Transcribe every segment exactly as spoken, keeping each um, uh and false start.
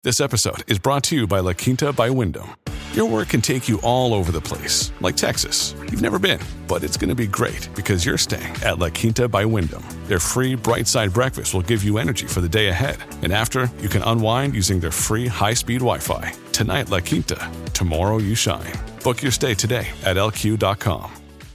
This episode is brought to you by La Quinta by Wyndham. Your work can take you all over the place, like Texas. You've never been, but it's going to be great because you're staying at La Quinta by Wyndham. Their free Bright Side breakfast will give you energy for the day ahead. And after, you can unwind using their free high-speed Wi-Fi. Tonight, La Quinta. Tomorrow, you shine. Book your stay today at L Q dot com.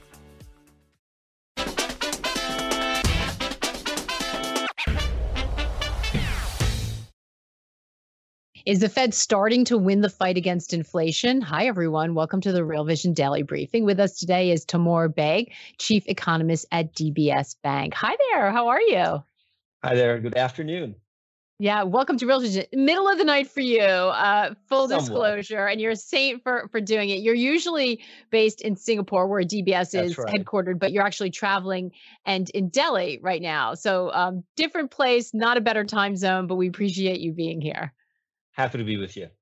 Is the Fed starting to win the fight against inflation? Hi, everyone. Welcome to the Real Vision Daily Briefing. With us today is Timur Baig, Chief Economist at D B S Bank. Hi there. How are you? Hi there. Good afternoon. Yeah, welcome to Real Vision. Middle of the night for you, uh, full Somewhat. disclosure, and you're a saint for, for doing it. You're usually based in Singapore where D B S That's is right. headquartered, but you're actually traveling and in Delhi right now. So um, different place, not a better time zone, but we appreciate you being here. Happy to be with you.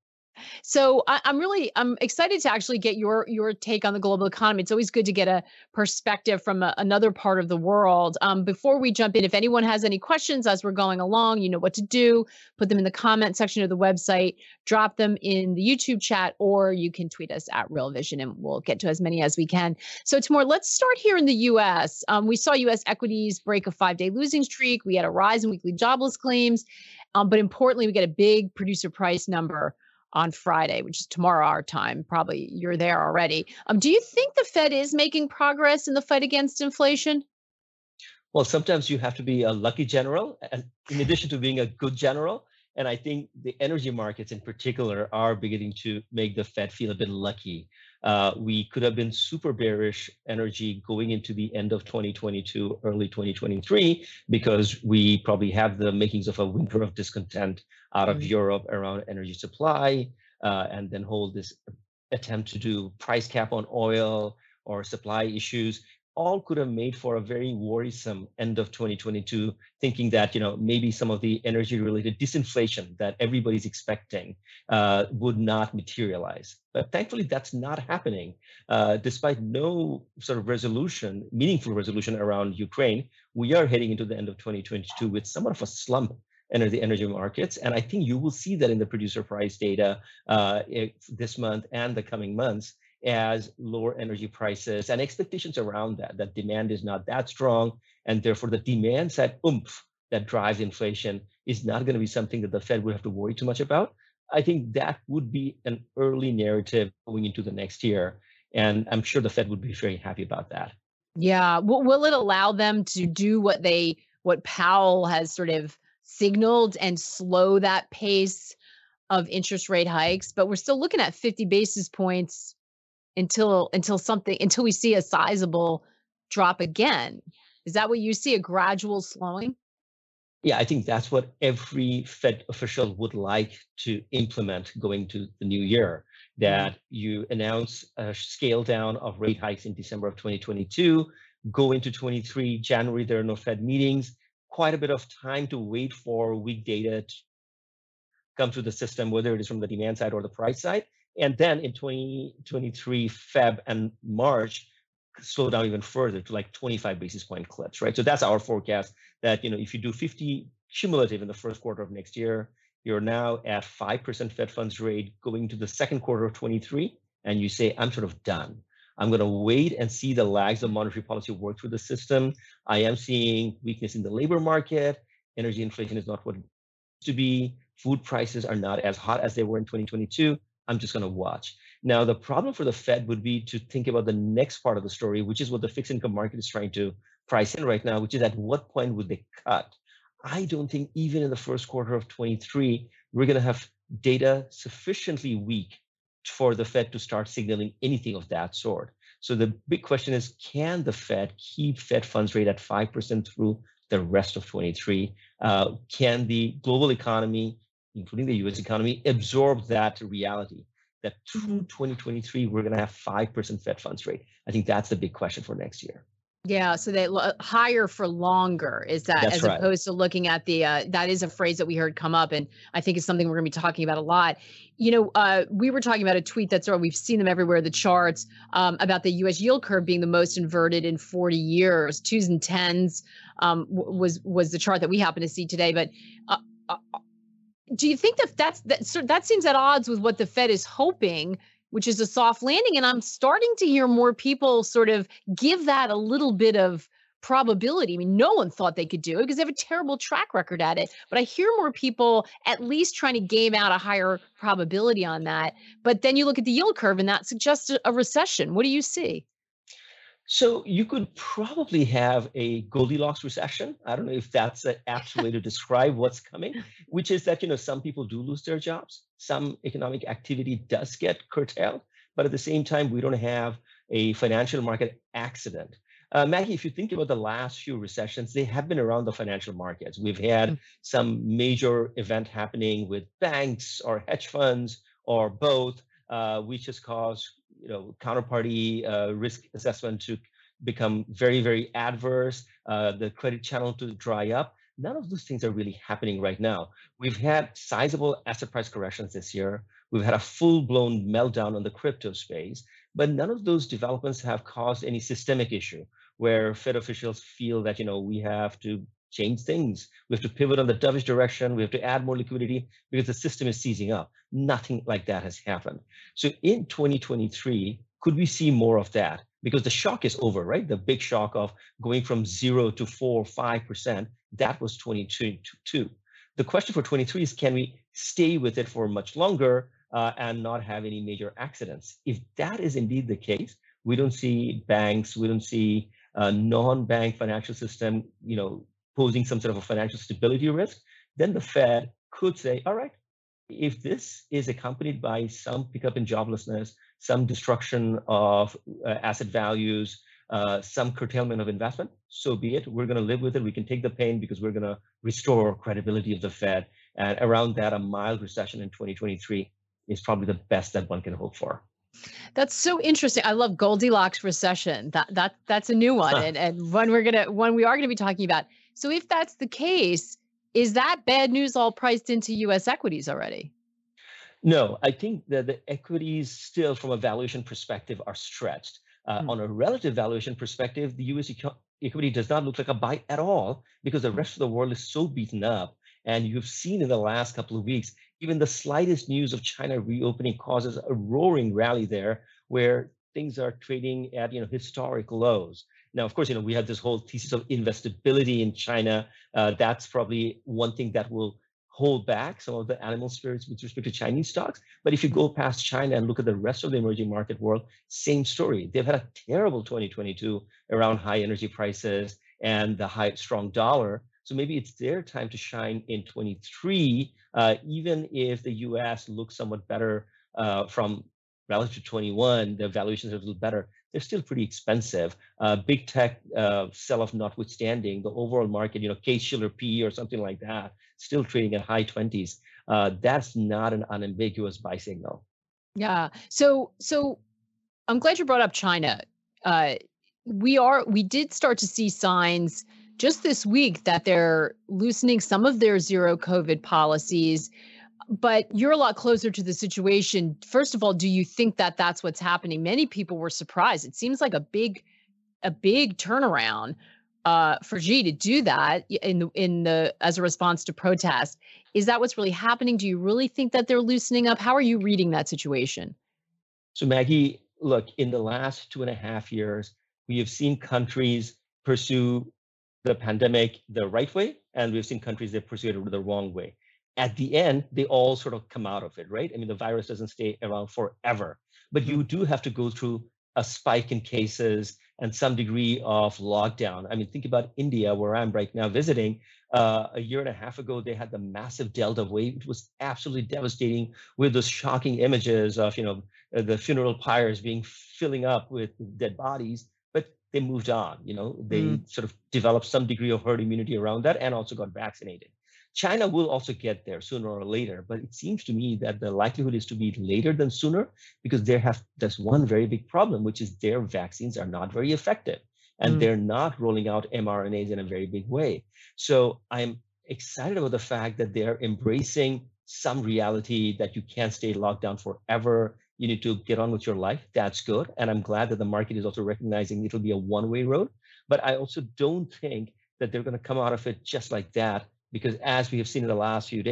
So I, I'm really I'm excited to actually get your your take on the global economy. It's always good to get a perspective from a, another part of the world. Um, before we jump in, if anyone has any questions as we're going along, you know what to do. Put them in the comment section of the website. Drop them in the YouTube chat, or you can tweet us at Real Vision, and we'll get to as many as we can. So Timur, let's start here in the U S. Um, we saw U S equities break a five-day losing streak. We had a rise in weekly jobless claims, um, but importantly, we get a big producer price number on Friday, which is tomorrow our time. Probably you're there already. Um, do you think the Fed is making progress in the fight against inflation? Well, sometimes you have to be a lucky general, and in addition to being a good general. And I think the energy markets in particular are beginning to make the Fed feel a bit lucky. Uh, we could have been super bearish energy going into the end of twenty twenty-two, early twenty twenty-three, because we probably have the makings of a winter of discontent out of mm-hmm. Europe around energy supply, uh, and then hold this attempt to do price cap on oil or supply issues. All could have made for a very worrisome end of twenty twenty-two, thinking that, you know, maybe some of the energy-related disinflation that everybody's expecting uh, would not materialize. But thankfully, that's not happening. Uh, despite no sort of resolution, meaningful resolution around Ukraine, we are heading into the end of twenty twenty-two with somewhat of a slump in the energy markets. And I think you will see that in the producer price data uh, this month and the coming months, as lower energy prices and expectations around that, that demand is not that strong, and therefore the demand side oomph that drives inflation is not going to be something that the Fed would have to worry too much about. I think that would be an early narrative going into the next year, and I'm sure the Fed would be very happy about that. Yeah, will, will it allow them to do what they, what Powell has sort of signaled and slow that pace of interest rate hikes? But we're still looking at fifty basis points until until something until we see a sizable drop again. Is that what you see, a gradual slowing? Yeah, I think that's what every Fed official would like to implement going to the new year, that mm-hmm. you announce a scale down of rate hikes in December of twenty twenty-two, go into twenty-three, January, there are no Fed meetings, quite a bit of time to wait for weak data to come through the system, whether it is from the demand side or the price side. And then in twenty twenty-three, Feb and March, slow down even further to like twenty-five basis point clips, right? So that's our forecast, that, you know, if you do fifty cumulative in the first quarter of next year, you're now at five percent Fed funds rate going to the second quarter of twenty-three, and you say, I'm sort of done. I'm going to wait and see the lags of monetary policy work through the system. I am seeing weakness in the labor market. Energy inflation is not what it used to be. Food prices are not as hot as they were in twenty twenty-two. I'm just going to watch. Now, the problem for the Fed would be to think about the next part of the story, which is what the fixed income market is trying to price in right now, which is at what point would they cut? I don't think even in the first quarter of twenty-three, we're going to have data sufficiently weak for the Fed to start signaling anything of that sort. So the big question is, can the Fed keep Fed funds rate at five percent through the rest of twenty-three? Uh, can the global economy, including the U S economy, absorb that reality that through twenty twenty-three, we're going to have five percent Fed funds rate? I think that's the big question for next year. Yeah, so they lo- higher for longer is that, That's as right. opposed to looking at the, uh, that is a phrase that we heard come up, and I think it's something we're going to be talking about a lot. You know, uh, we were talking about a tweet that's, or we've seen them everywhere, the charts, um, about the U S yield curve being the most inverted in forty years. Twos and tens um, w- was was the chart that we happen to see today. But uh, uh, do you think that that's that so that seems at odds with what the Fed is hoping, which is a soft landing? And I'm starting to hear more people sort of give that a little bit of probability. I mean, no one thought they could do it because they have a terrible track record at it. But I hear more people at least trying to game out a higher probability on that. But then you look at the yield curve and that suggests a recession. What do you see? So you could probably have a Goldilocks recession. I don't know if that's an apt way to describe what's coming, which is that, you know, some people do lose their jobs. Some economic activity does get curtailed, but at the same time, we don't have a financial market accident. Uh, Maggie, if you think about the last few recessions, they have been around the financial markets. We've had some major event happening with banks or hedge funds or both, uh, which has caused you know, counterparty uh, risk assessment to become very, very adverse, uh, the credit channel to dry up. None of those things are really happening right now. We've had sizable asset price corrections this year. We've had a full-blown meltdown on the crypto space, but none of those developments have caused any systemic issue where Fed officials feel that, you know, we have to change things. We have to pivot on the dovish direction. We have to add more liquidity because the system is seizing up. Nothing like that has happened. So in twenty twenty-three, could we see more of that? Because the shock is over, right? The big shock of going from zero to four, five percent, that was twenty twenty-two. The question for twenty-three is, can we stay with it for much longer uh, and not have any major accidents? If that is indeed the case, we don't see banks, we don't see a non-bank financial system, you know, posing some sort of a financial stability risk, then the Fed could say, all right, if this is accompanied by some pickup in joblessness, some destruction of uh, asset values, uh, some curtailment of investment, so be it. We're going to live with it. We can take the pain because we're going to restore credibility of the Fed. And around that, a mild recession in twenty twenty-three is probably the best that one can hope for. That's so interesting. I love Goldilocks recession. That that that's a new one, and and one we're gonna one we are gonna be talking about. So if that's the case, is that bad news all priced into U S equities already? No, I think that the equities still, from a valuation perspective, are stretched. Uh, mm. On a relative valuation perspective, the U S eco- equity does not look like a buy at all because the rest of the world is so beaten up. And you've seen in the last couple of weeks, even the slightest news of China reopening causes a roaring rally there where things are trading at you know historic lows. Now, of course, you know we have this whole thesis of investability in China. Uh, that's probably one thing that will hold back some of the animal spirits with respect to Chinese stocks. But if you go past China and look at the rest of the emerging market world, same story. They've had a terrible twenty twenty-two around high energy prices and the high strong dollar. So maybe it's their time to shine in twenty-three, uh, even if the U S looks somewhat better uh, from relative to twenty-one, the valuations are a little better. They're still pretty expensive. Uh, big tech uh, sell-off notwithstanding, the overall market, you know, Case-Shiller P E or something like that, still trading at high twenties. Uh, that's not an unambiguous buy signal. Yeah. So, so I'm glad you brought up China. Uh, we are, we did start to see signs just this week that they're loosening some of their zero COVID policies. But you're a lot closer to the situation. First of all, do you think that that's what's happening? Many people were surprised. It seems like a big, a big turnaround uh, for Xi to do that in the, in the as a response to protest. Is that what's really happening? Do you really think that they're loosening up? How are you reading that situation? So Maggie, look, in the last two and a half years, we have seen countries pursue the pandemic the right way, and we've seen countries that pursue it the wrong way. At the end, they all sort of come out of it, right? I mean, the virus doesn't stay around forever, but you do have to go through a spike in cases and some degree of lockdown. I mean, think about India, where I'm right now visiting. Uh, a year and a half ago, they had the massive Delta wave. It was absolutely devastating with those shocking images of, you know, the funeral pyres being filling up with dead bodies, but they moved on, you know, they mm. sort of developed some degree of herd immunity around that and also got vaccinated. China will also get there sooner or later, but it seems to me that the likelihood is to be later than sooner because they have there's one very big problem, which is their vaccines are not very effective and mm. they're not rolling out mRNAs in a very big way. So I'm excited about the fact that they're embracing some reality that you can't stay locked down forever. You need to get on with your life. That's good. And I'm glad that the market is also recognizing it'll be a one-way road. But I also don't think that they're going to come out of it just like that, because as we have seen in the last few days,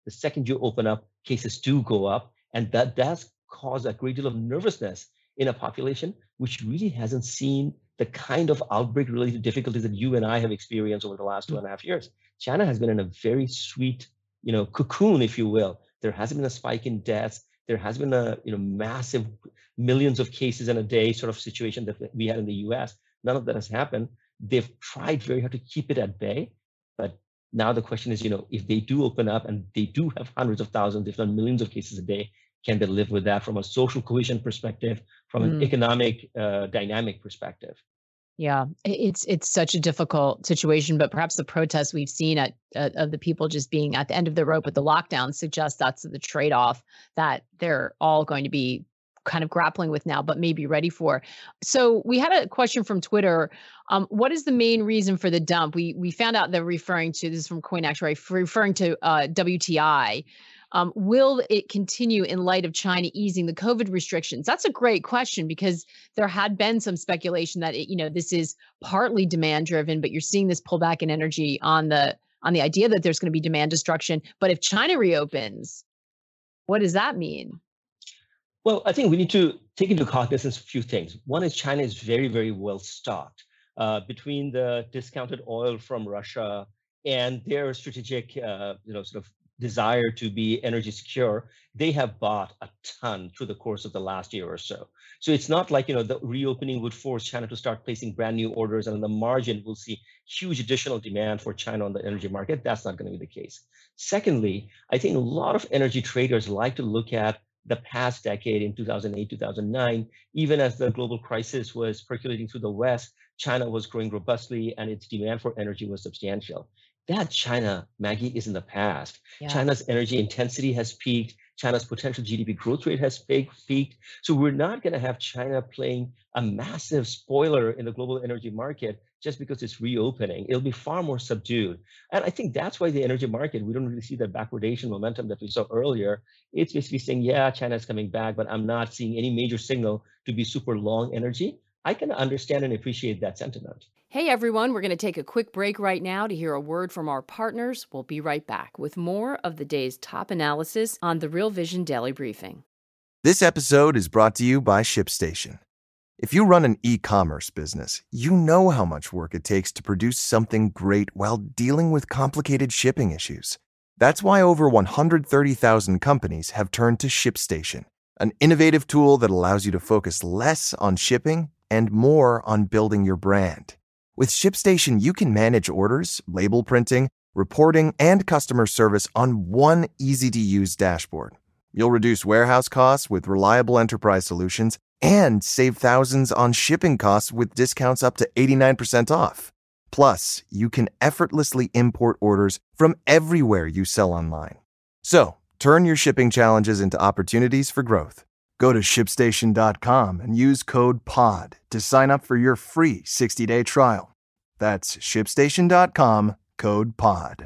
The second you open up, cases do go up. And that does cause a great deal of nervousness in a population which really hasn't seen the kind of outbreak-related difficulties that you and I have experienced over the last two and a half years. China has been in a very sweet, you know, cocoon, if you will. There hasn't been a spike in deaths. There has been a, you know, massive millions of cases in a day sort of situation that we had in the U S. None of that has happened. They've tried very hard to keep it at bay. But now the question is, you know, if they do open up and they do have hundreds of thousands, if not millions of cases a day, can they live with that from a social cohesion perspective, from an mm. economic uh, dynamic perspective? Yeah, it's it's such a difficult situation, but perhaps the protests we've seen at uh, of the people just being at the end of the rope with the lockdown suggests that's the trade-off that they're all going to be kind of grappling with now, but maybe ready for. So we had a question from Twitter. Um, what is the main reason for the dump? We we found out they're referring to, this is from CoinActuary, referring to uh, W T I. Um, will it continue in light of China easing the COVID restrictions? That's a great question, because there had been some speculation that it, you know, this is partly demand driven, but you're seeing this pullback in energy on the on the idea that there's going to be demand destruction. But if China reopens, what does that mean? Well, I think we need to take into cognizance a few things. One is China is very, very well stocked uh, between the discounted oil from Russia and their strategic, uh, you know, sort of desire to be energy secure. They have bought a ton through the course of the last year or so. So it's not like, you know, the reopening would force China to start placing brand new orders, and on the margin, we'll see huge additional demand for China on the energy market. That's not going to be the case. Secondly, I think a lot of energy traders like to look at the past decade in two thousand eight, two thousand nine, even as the global crisis was percolating through the West, China was growing robustly and its demand for energy was substantial. That China, Maggie, is in the past. Yeah. China's energy intensity has peaked. China's potential G D P growth rate has peaked. So we're not going to have China playing a massive spoiler in the global energy market just because it's reopening. It'll be far more subdued. And I think that's why the energy market, we don't really see that backwardation momentum that we saw earlier. It's basically saying, yeah, China's coming back, but I'm not seeing any major signal to be super long energy. I can understand and appreciate that sentiment. Hey, everyone, we're going to take a quick break right now to hear a word from our partners. We'll be right back with more of the day's top analysis on the Real Vision Daily Briefing. This episode is brought to you by ShipStation. If you run an e-commerce business, you know how much work it takes to produce something great while dealing with complicated shipping issues. That's why over one hundred thirty thousand companies have turned to ShipStation, an innovative tool that allows you to focus less on shipping and more on building your brand. With ShipStation, you can manage orders, label printing, reporting, and customer service on one easy-to-use dashboard. You'll reduce warehouse costs with reliable enterprise solutions and save thousands on shipping costs with discounts up to eighty-nine percent off. Plus, you can effortlessly import orders from everywhere you sell online. So, turn your shipping challenges into opportunities for growth. Go to ship station dot com and use code P O D to sign up for your free sixty-day trial. That's ship station dot com, code P O D.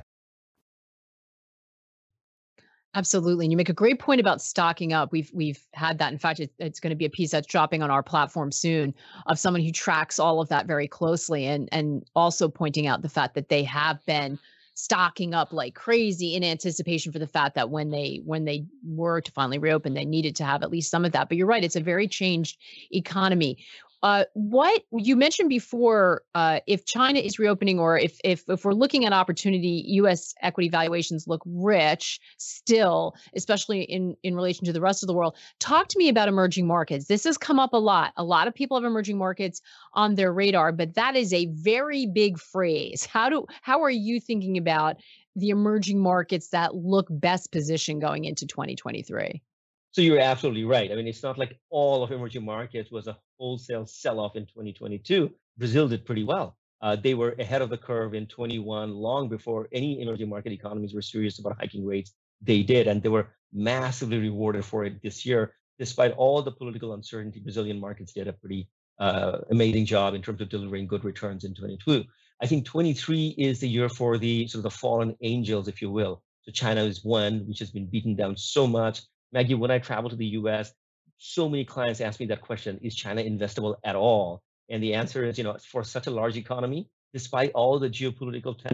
Absolutely. And you make a great point about stocking up. We've we've had that. In fact, it, it's going to be a piece that's dropping on our platform soon of someone who tracks all of that very closely, and and also pointing out the fact that they have been stocking up like crazy in anticipation for the fact that when they when they were to finally reopen, they needed to have at least some of that. But you're right, it's a very changed economy. Uh, what you mentioned before, uh, if China is reopening, or if if if we're looking at opportunity, U S equity valuations look rich still, especially in in relation to the rest of the world. Talk to me about emerging markets. This has come up a lot. A lot of people have emerging markets on their radar, but that is a very big phrase. How do how are you thinking about the emerging markets that look best positioned going into twenty twenty-three? So you're absolutely right. I mean, it's not like all of emerging markets was a wholesale sell-off in twenty twenty-two. Brazil did pretty well. Uh, they were ahead of the curve in twenty-one, long before any emerging market economies were serious about hiking rates. They did, and they were massively rewarded for it this year. Despite all the political uncertainty, Brazilian markets did a pretty uh, amazing job in terms of delivering good returns in twenty-two. I think twenty-three is the year for the sort of the fallen angels, if you will. So China is one, which has been beaten down so much. Maggie, when I travel to the U S, so many clients ask me that question, is China investable at all? And the answer is, you know, for such a large economy, despite all the geopolitical tension,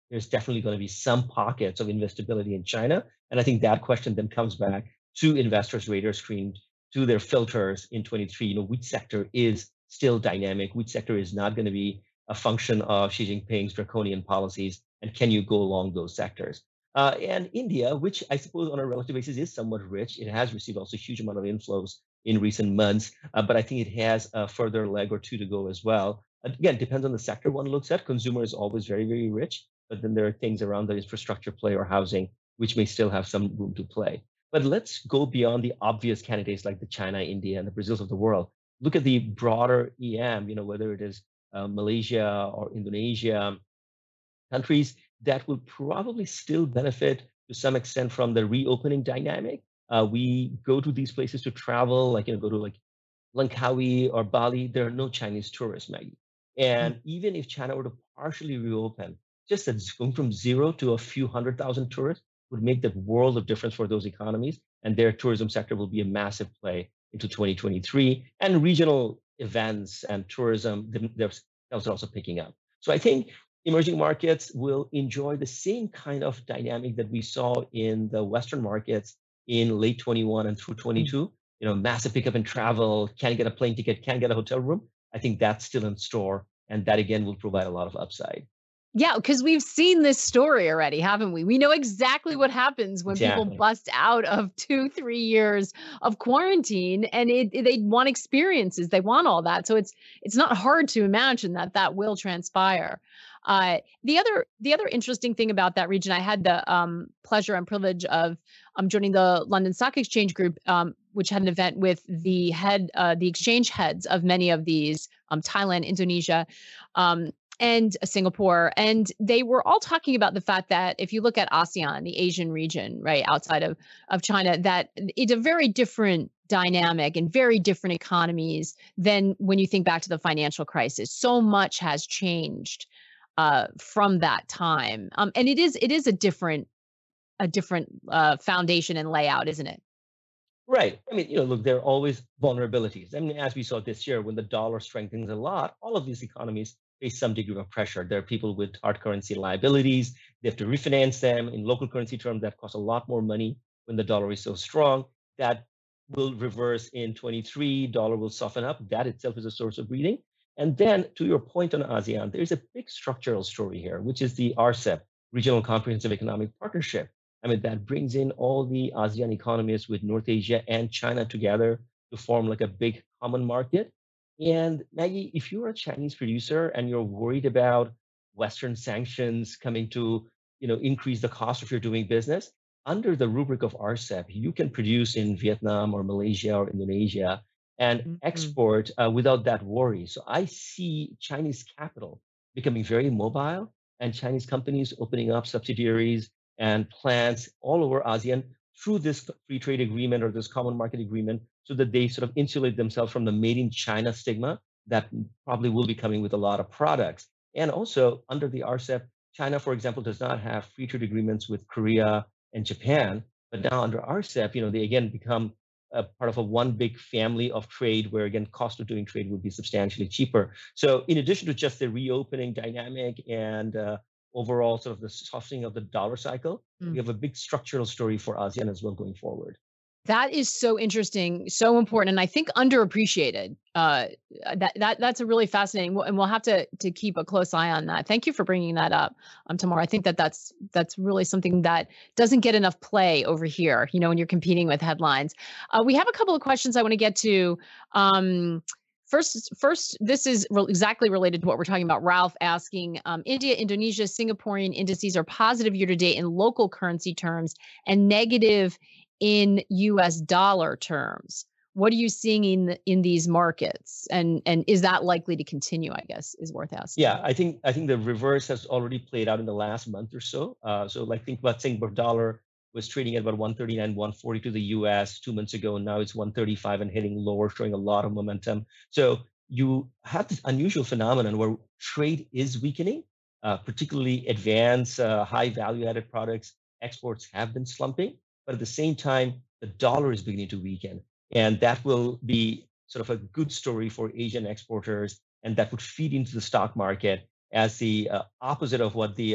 there's definitely going to be some pockets of investability in China. And I think that question then comes back to investors' radar screen, to their filters in twenty-three. You know, which sector is still dynamic? Which sector is not going to be a function of Xi Jinping's draconian policies? And can you go along those sectors? Uh, and India, which I suppose on a relative basis is somewhat rich, it has received also a huge amount of inflows in recent months, uh, but I think it has a further leg or two to go as well. Again, depends on the sector one looks at. Consumer is always very, very rich, but then there are things around the infrastructure play or housing, which may still have some room to play. But let's go beyond the obvious candidates like the China, India, and the Brazils of the world. Look at the broader E M, you know, whether it is uh, Malaysia or Indonesia, countries that will probably still benefit to some extent from the reopening dynamic. Uh, we go to these places to travel, like, you know, go to like Langkawi or Bali, there are no Chinese tourists, Maggie. And mm-hmm. even if China were to partially reopen, just that going from zero to a few hundred thousand tourists would make the world of difference for those economies. And their tourism sector will be a massive play into twenty twenty-three. And regional events and tourism themselves are also picking up. So I think emerging markets will enjoy the same kind of dynamic that we saw in the Western markets in late twenty-one and through twenty-two. You know, massive pickup in travel, can't get a plane ticket, can't get a hotel room. I think that's still in store. And that, again, will provide a lot of upside. Yeah, because we've seen this story already, haven't we? We know exactly what happens when exactly. people bust out of two, three years of quarantine, and it, it, they want experiences. They want all that. So it's it's not hard to imagine that that will transpire. Uh, the other the other interesting thing about that region, I had the um, pleasure and privilege of um, joining the London Stock Exchange Group, um, which had an event with the head, uh, the exchange heads of many of these, um, Thailand, Indonesia, um, and Singapore. And they were all talking about the fact that if you look at ASEAN, the Asian region, right, outside of, of China, that it's a very different dynamic and very different economies than when you think back to the financial crisis. So much has changed uh, from that time. Um, and it is it is a different a different uh, foundation and layout, isn't it? Right. I mean, you know, look, there are always vulnerabilities. I mean, as we saw this year, when the dollar strengthens a lot, all of these economies face some degree of pressure. There are people with hard currency liabilities. They have to refinance them in local currency terms. That costs a lot more money when the dollar is so strong. That will reverse in twenty-three. Dollar will soften up. That itself is a source of breathing. And then, to your point on ASEAN, there's a big structural story here, which is the R C E P, Regional Comprehensive Economic Partnership. I mean, that brings in all the ASEAN economies with North Asia and China together to form like a big common market. And Maggie, if you're a Chinese producer and you're worried about Western sanctions coming to, you know, increase the cost of your doing business, under the rubric of R C E P, you can produce in Vietnam or Malaysia or Indonesia and mm-hmm. export uh, without that worry. So I see Chinese capital becoming very mobile and Chinese companies opening up subsidiaries and plants all over ASEAN through this free trade agreement or this common market agreement, so that they sort of insulate themselves from the made in China stigma that probably will be coming with a lot of products. And also under the R C E P, China, for example, does not have free trade agreements with Korea and Japan, but now under R C E P, you know, they again become a part of a one big family of trade where, again, cost of doing trade would be substantially cheaper. So in addition to just the reopening dynamic and uh, overall sort of the softening of the dollar cycle, mm. we have a big structural story for ASEAN as well going forward. That is so interesting, so important, and I think underappreciated. Uh, that that that's a really fascinating, and we'll have to to keep a close eye on that. Thank you for bringing that up, um, Tamar. I think that that's that's really something that doesn't get enough play over here. You know, when you're competing with headlines. Uh, we have a couple of questions I want to get to. Um, First, first, this is re- exactly related to what we're talking about. Ralph asking, um, India, Indonesia, Singaporean indices are positive year to date in local currency terms and negative in U S dollar terms. What are you seeing in in these markets, and and is that likely to continue? I guess is worth asking. Yeah, I think I think the reverse has already played out in the last month or so. Uh, so, like, think about Singapore dollar was trading at about one thirty-nine, one forty to the U S two months ago. Now it's one thirty-five and hitting lower, showing a lot of momentum. So you have this unusual phenomenon where trade is weakening, uh, particularly advanced, uh, high value-added products. Exports have been slumping, but at the same time, the dollar is beginning to weaken. And that will be sort of a good story for Asian exporters, and that would feed into the stock market as the uh, opposite of what the uh,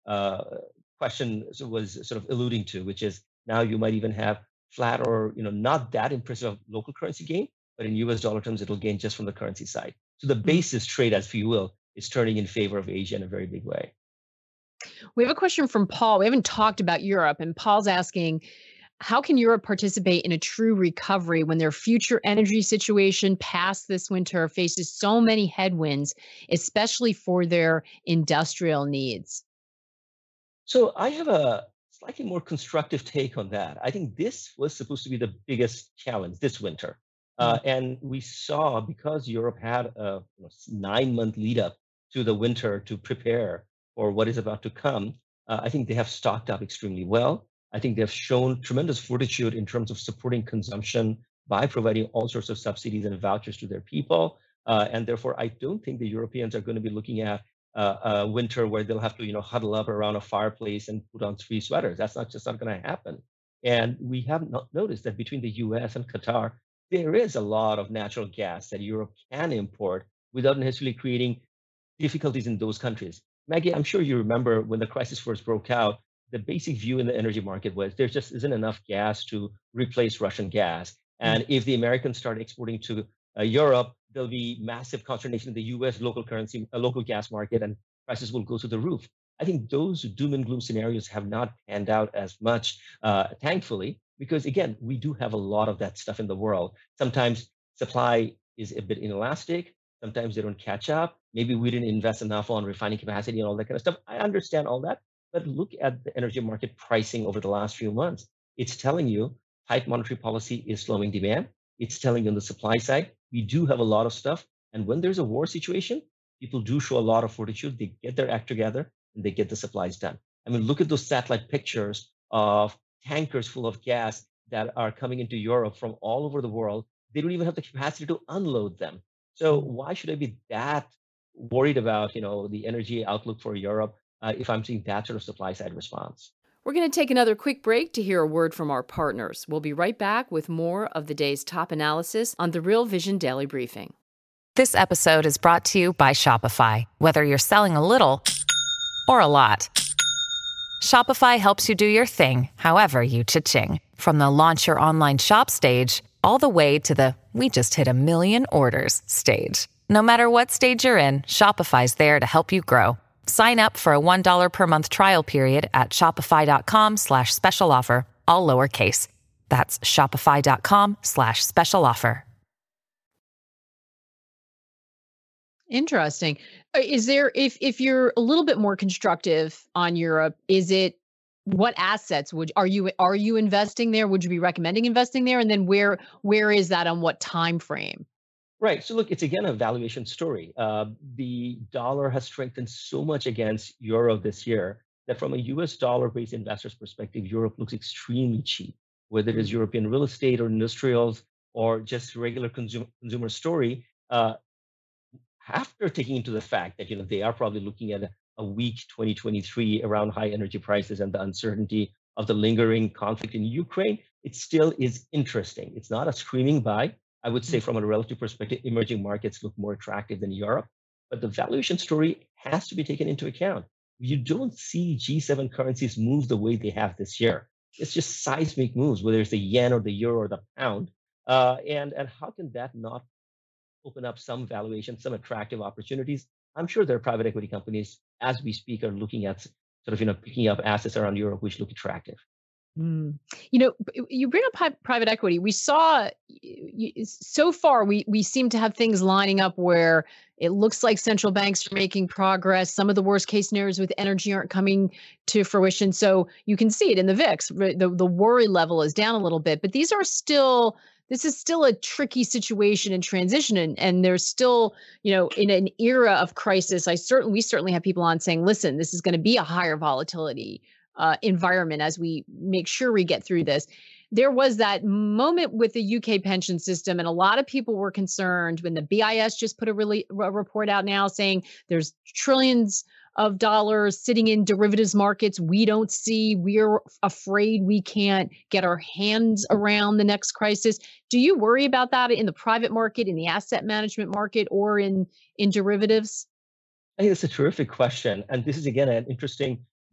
uh, question was sort of alluding to, which is now you might even have flat or you know not that impressive local currency gain, but in U S dollar terms, it'll gain just from the currency side. So the basis trade, as if you will, is turning in favor of Asia in a very big way. We have a question from Paul. We haven't talked about Europe, and Paul's asking, how can Europe participate in a true recovery when their future energy situation past this winter faces so many headwinds, especially for their industrial needs? So I have a slightly more constructive take on that. I think this was supposed to be the biggest challenge this winter. Uh, and we saw, because Europe had a you know, nine-month lead up to the winter to prepare for what is about to come, uh, I think they have stocked up extremely well. I think they've shown tremendous fortitude in terms of supporting consumption by providing all sorts of subsidies and vouchers to their people. Uh, and therefore, I don't think the Europeans are going to be looking at uh, a winter where they'll have to, you know, huddle up around a fireplace and put on three sweaters. That's not just not going to happen. And we have not noticed that between the U S and Qatar, there is a lot of natural gas that Europe can import without necessarily creating difficulties in those countries. Maggie, I'm sure you remember when the crisis first broke out, the basic view in the energy market was there just isn't enough gas to replace Russian gas. And mm-hmm. if the Americans start exporting to uh, Europe, there'll be massive consternation in the U S local currency, uh, local gas market, and prices will go to the roof. I think those doom and gloom scenarios have not panned out as much, uh, thankfully, because again, we do have a lot of that stuff in the world. Sometimes supply is a bit inelastic. Sometimes they don't catch up. Maybe we didn't invest enough on refining capacity and all that kind of stuff. I understand all that. But look at the energy market pricing over the last few months. It's telling you tight monetary policy is slowing demand. It's telling you on the supply side, we do have a lot of stuff. And when there's a war situation, people do show a lot of fortitude. They get their act together and they get the supplies done. I mean, look at those satellite pictures of tankers full of gas that are coming into Europe from all over the world. They don't even have the capacity to unload them. So why should I be that worried about, you know, the energy outlook for Europe uh, if I'm seeing that sort of supply side response? We're going to take another quick break to hear a word from our partners. We'll be right back with more of the day's top analysis on the Real Vision Daily Briefing. This episode is brought to you by Shopify. Whether you're selling a little or a lot, Shopify helps you do your thing, however you cha-ching. From the launch your online shop stage, all the way to the we just hit a million orders stage. No matter what stage you're in, Shopify's there to help you grow. Sign up for a one dollar per month trial period at shopify.com slash special offer, all lowercase. That's shopify.com slash special offer. Interesting. Is there, if if you're a little bit more constructive on Europe, is it, what assets would are you are you investing there? Would you be recommending investing there? And then where where is that on what time frame? Right. So look, it's again a valuation story. Uh, the dollar has strengthened so much against euro this year that from a U S dollar-based investor's perspective, Europe looks extremely cheap, whether it is European real estate or industrials or just regular consumer consumer story. Uh, after taking into the fact that you know they are probably looking at a, a weak twenty twenty-three around high energy prices and the uncertainty of the lingering conflict in Ukraine, it still is interesting. It's not a screaming buy. I would say from a relative perspective, emerging markets look more attractive than Europe, but the valuation story has to be taken into account. You don't see G seven currencies move the way they have this year. It's just seismic moves, whether it's the yen or the euro or the pound. Uh, and, and how can that not open up some valuation, some attractive opportunities? I'm sure there are private equity companies, as we speak, are looking at sort of, you know, picking up assets around Europe, which look attractive. Mm. You know, you bring up pi- private equity. We saw you, so far, we we seem to have things lining up where it looks like central banks are making progress. Some of the worst case scenarios with energy aren't coming to fruition. So you can see it in the V I X. The, the worry level is down a little bit, but these are still, this is still a tricky situation and transition. And, and there's still, you know, in an era of crisis, I certainly, we certainly have people on saying, listen, this is going to be a higher volatility Uh, environment as we make sure we get through this. There was that moment with the U K pension system, and a lot of people were concerned when the B I S just put a, really, a report out now saying there's trillions of dollars sitting in derivatives markets we don't see. We're afraid we can't get our hands around the next crisis. Do you worry about that in the private market, in the asset management market, or in, in derivatives? I think that's a terrific question. And this is, again, an interesting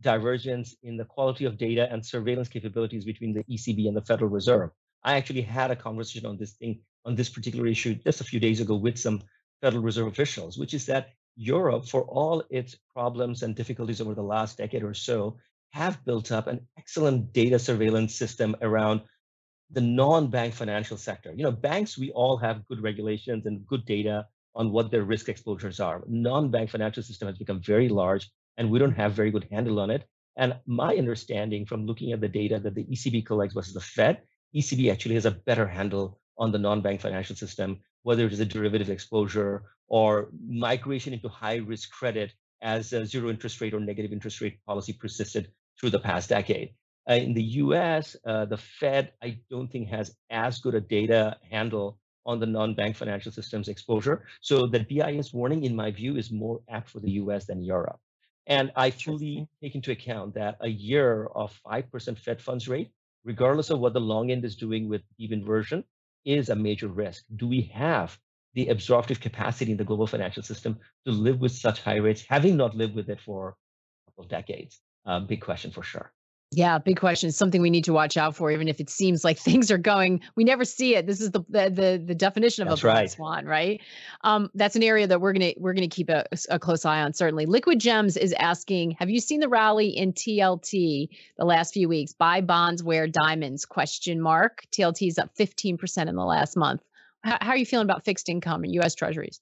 divergence in the quality of data and surveillance capabilities between the E C B and the Federal Reserve. I actually had a conversation on this thing, on this particular issue just a few days ago with some Federal Reserve officials, which is that Europe, for all its problems and difficulties over the last decade or so, have built up an excellent data surveillance system around the non-bank financial sector. You know, banks, we all have good regulations and good data on what their risk exposures are. Non-bank financial system has become very large, and we don't have very good handle on it. And my understanding from looking at the data that the E C B collects versus the Fed, E C B actually has a better handle on the non-bank financial system, whether it is a derivative exposure or migration into high-risk credit as a zero interest rate or negative interest rate policy persisted through the past decade. Uh, in the U S, uh, the Fed, I don't think has as good a data handle on the non-bank financial systems exposure. So the B I S warning, in my view, is more apt for the U S than Europe. And I fully take into account that a year of five percent Fed funds rate, regardless of what the long end is doing with deep inversion, is a major risk. Do we have the absorptive capacity in the global financial system to live with such high rates, having not lived with it for a couple of decades? Uh, big question for sure. Yeah, big question. It's something we need to watch out for, even if it seems like things are going. We never see it. This is the the the, the definition of That's a black right. swan, right? Um, that's an area that we're gonna we're gonna keep a, a close eye on. Certainly, Liquid Gems is asking: have you seen the rally in T L T the last few weeks? Buy bonds, wear diamonds? Question mark. T L T is up fifteen percent in the last month. How, how are you feeling about fixed income and U S Treasuries?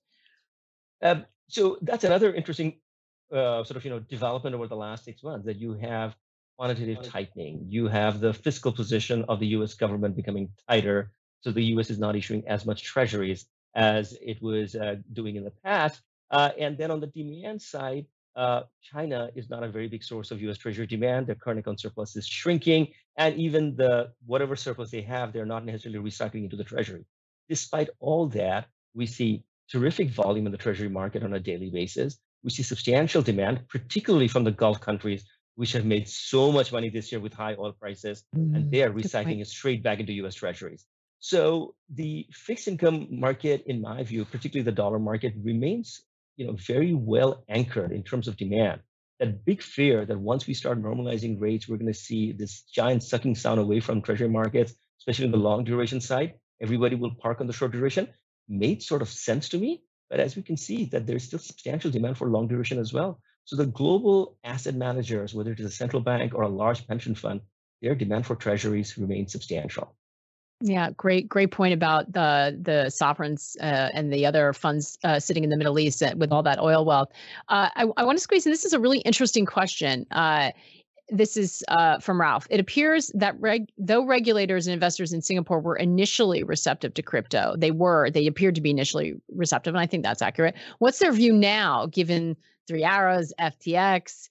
Um, so that's another interesting uh, sort of you know development over the last six months that you have quantitative tightening. You have the fiscal position of the U S government becoming tighter, so the U S is not issuing as much treasuries as it was uh, doing in the past. Uh, and then on the demand side, uh, China is not a very big source of U S Treasury demand. Their current account surplus is shrinking, and even the whatever surplus they have, they're not necessarily recycling into the Treasury. Despite all that, we see terrific volume in the Treasury market on a daily basis. We see substantial demand, particularly from the Gulf countries, which have made so much money this year with high oil prices, mm, and they are recycling it straight back into U S Treasuries. So the fixed income market, in my view, particularly the dollar market, remains you know, very well anchored in terms of demand. That big fear that once we start normalizing rates, we're going to see this giant sucking sound away from Treasury markets, especially on the long duration side. Everybody will park on the short duration. Made sort of sense to me, but as we can see, that there's still substantial demand for long duration as well. So the global asset managers, whether it is a central bank or a large pension fund, their demand for treasuries remains substantial. Yeah, great, great point about the the sovereigns uh, and the other funds uh, sitting in the Middle East with all that oil wealth. Uh, I, I want to squeeze in. This is a really interesting question. Uh, this is uh, from Ralph. It appears that reg- though regulators and investors in Singapore were initially receptive to crypto, they were, they appeared to be initially receptive, and I think that's accurate. What's their view now, given Three Arrows, F T X?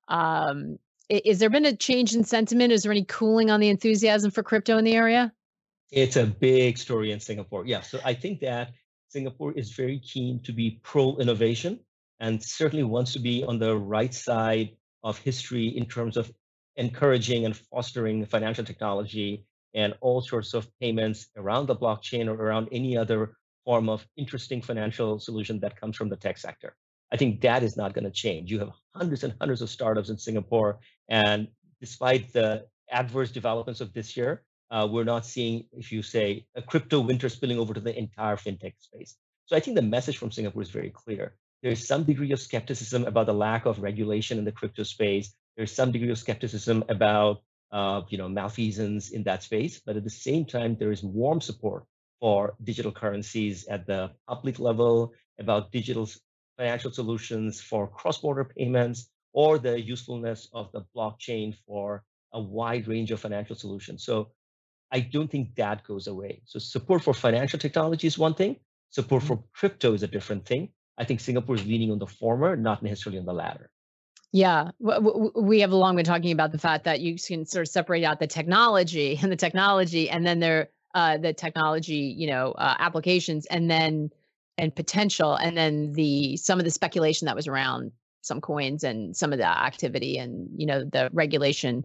Um, is there been a change in sentiment? Is there any cooling on the enthusiasm for crypto in the area? It's a big story in Singapore. Yeah, so I think that Singapore is very keen to be pro-innovation and certainly wants to be on the right side of history in terms of encouraging and fostering financial technology and all sorts of payments around the blockchain or around any other form of interesting financial solution that comes from the tech sector. I think that is not going to change. You have hundreds and hundreds of startups in Singapore, and despite the adverse developments of this year, uh, we're not seeing, if you say, a crypto winter spilling over to the entire fintech space. So I think the message from Singapore is very clear. There's some degree of skepticism about the lack of regulation in the crypto space. There's some degree of skepticism about uh, you know, malfeasance in that space, but at the same time, there is warm support for digital currencies at the public level, about digital financial solutions for cross-border payments, or the usefulness of the blockchain for a wide range of financial solutions. So I don't think that goes away. So support for financial technology is one thing. Support for crypto is a different thing. I think Singapore is leaning on the former, not necessarily on the latter. Yeah, we have long been talking about the fact that you can sort of separate out the technology and the technology, and then there uh, the technology, you know, uh, applications, and then and potential, and then the some of the speculation that was around some coins and some of the activity and, you know, the regulation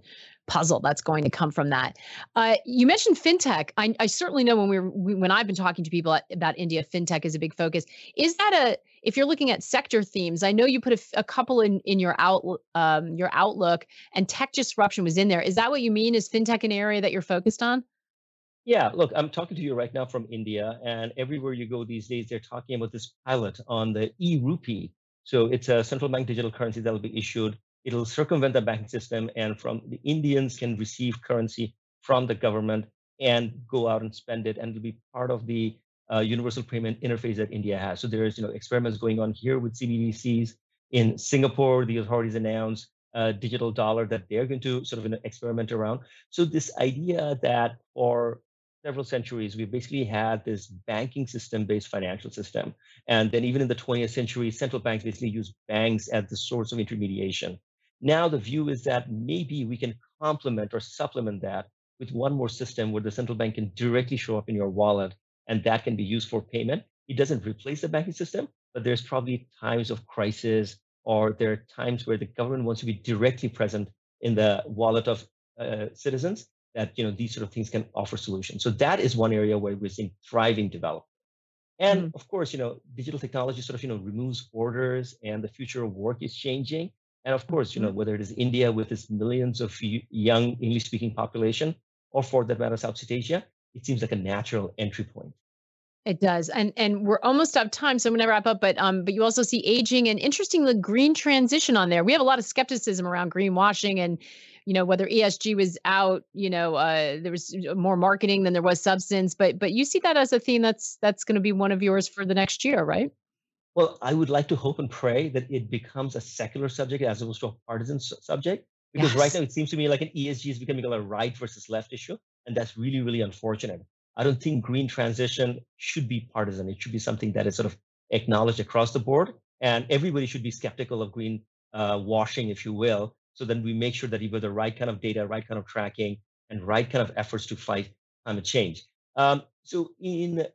puzzle that's going to come from that. Uh, you mentioned fintech. I, I certainly know when we were we, when I've been talking to people about India, fintech is a big focus. Is that a if you're looking at sector themes? I know you put a, a couple in in your out um, your outlook, and tech disruption was in there. Is that what you mean? Is fintech an area that you're focused on? Yeah, look, I'm talking to you right now from India, and everywhere you go these days, they're talking about this pilot on the e-rupee. So it's a central bank digital currency that will be issued. It'll circumvent the banking system, and from the Indians can receive currency from the government and go out and spend it, and it'll be part of the uh, universal payment interface that India has. So there's, you know, experiments going on here with C B D Cs. In Singapore, the authorities announced a digital dollar that they're going to sort of, you know, experiment around. So this idea that for several centuries, we basically had this banking system-based financial system. And then even in the twentieth century, central banks basically used banks as the source of intermediation. Now the view is that maybe we can complement or supplement that with one more system where the central bank can directly show up in your wallet, and that can be used for payment. It doesn't replace the banking system, but there's probably times of crisis, or there are times where the government wants to be directly present in the wallet of uh, citizens, that, you know, these sort of things can offer solutions. So that is one area where we're seeing thriving development. And mm-hmm. of course, you know, digital technology sort of, you know, removes borders, and the future of work is changing. And of course, you know, whether it is India with its millions of young English-speaking population, or for that matter, Southeast Asia, it seems like a natural entry point. It does. And and we're almost out of time, so I'm going to wrap up. But um, but you also see aging and, interestingly, green transition on there. We have a lot of skepticism around greenwashing, and, you know, whether E S G was out, you know, uh, there was more marketing than there was substance. But but you see that as a theme that's that's going to be one of yours for the next year, right? Well, I would like to hope and pray that it becomes a secular subject as opposed to a partisan su- subject. Because yes. right now it seems to me like an E S G is becoming a right versus left issue. And that's really, really unfortunate. I don't think green transition should be partisan. It should be something that is sort of acknowledged across the board. And everybody should be skeptical of green uh, washing, if you will. So then we make sure that you have the right kind of data, right kind of tracking, and right kind of efforts to fight climate change. Um, so in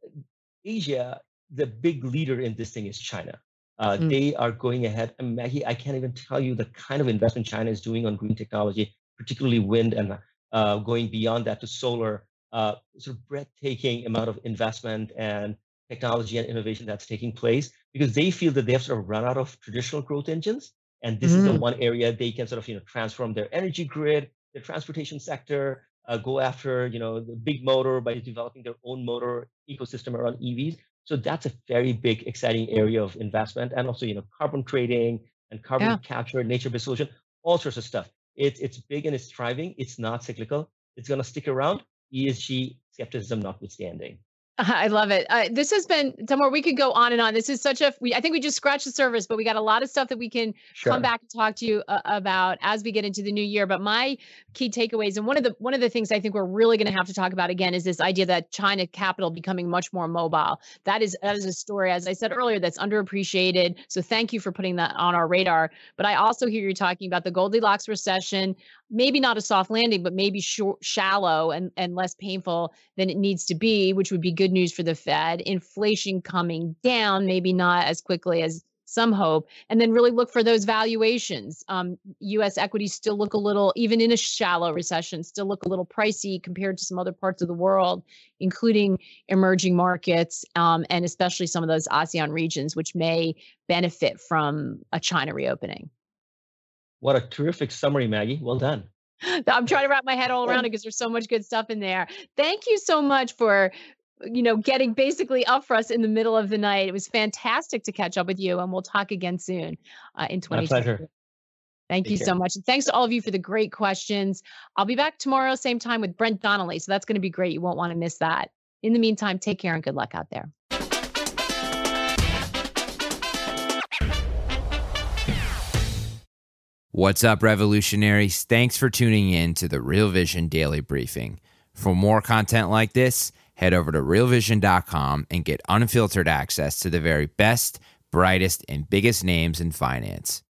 Asia, the big leader in this thing is China. Uh, mm. They are going ahead. And Maggie, I can't even tell you the kind of investment China is doing on green technology, particularly wind, and uh, going beyond that to solar. Uh, sort of breathtaking amount of investment and technology and innovation that's taking place, because they feel that they have sort of run out of traditional growth engines. And this mm. is the one area they can sort of, you know, transform their energy grid, their transportation sector, uh, go after, you know, the big motor by developing their own motor ecosystem around E Vs. So that's a very big, exciting area of investment. And also, you know, carbon trading and carbon yeah. capture, nature-based solution, all sorts of stuff. It's, it's big and it's thriving. It's not cyclical. It's going to stick around, E S G skepticism notwithstanding. I love it. Uh, this has been, Tamoor, we could go on and on. This is such a, we, I think we just scratched the surface, but we got a lot of stuff that we can sure. come back and talk to you uh, about as we get into the new year. But my key takeaways, and one of the, one of the things I think we're really going to have to talk about again is this idea that China capital becoming much more mobile. That is, that is a story, as I said earlier, that's underappreciated. So thank you for putting that on our radar. But I also hear you talking about the Goldilocks recession, maybe not a soft landing, but maybe short, shallow and, and less painful than it needs to be, which would be good news for the Fed. Inflation coming down, maybe not as quickly as some hope, and then really look for those valuations. Um, U S equities still look a little, even in a shallow recession, still look a little pricey compared to some other parts of the world, including emerging markets, um, and especially some of those ASEAN regions, which may benefit from a China reopening. What a terrific summary, Maggie. Well done. I'm trying to wrap my head all around it because there's so much good stuff in there. Thank you so much for, you know, getting basically up for us in the middle of the night. It was fantastic to catch up with you, and we'll talk again soon uh, in twenty twenty. My pleasure. Thank Take you care. so much. And thanks to all of you for the great questions. I'll be back tomorrow, same time, with Brent Donnelly. So that's going to be great. You won't want to miss that. In the meantime, take care and good luck out there. What's up, revolutionaries? Thanks for tuning in to the Real Vision Daily Briefing. For more content like this, head over to real vision dot com and get unfiltered access to the very best, brightest, and biggest names in finance.